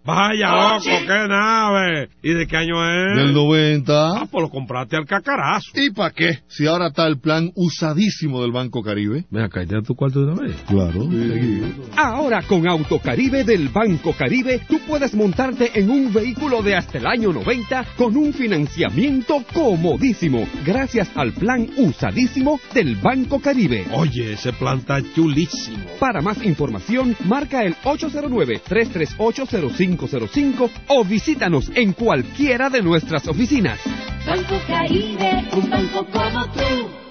Vaya, loco, qué nave. ¿Y de qué año es? Del 90. Ah, pues lo compraste al cacarazo. ¿Y para qué? Si ahora está el plan usadísimo del Banco Caribe. Ven acá, ¿ya tu cuarto de una vez? Claro. Sí. Ahora con Autocaribe del Banco Caribe, tú puedes montarte en un vehículo de hasta el año 90 con un financiamiento comodísimo, gracias al plan usadísimo del Banco Caribe. Oye, ese plan está chulísimo. Para más información, marca el 809-338-0505 o visítanos en cualquiera de nuestras oficinas. Banco Caribe, un banco como tú.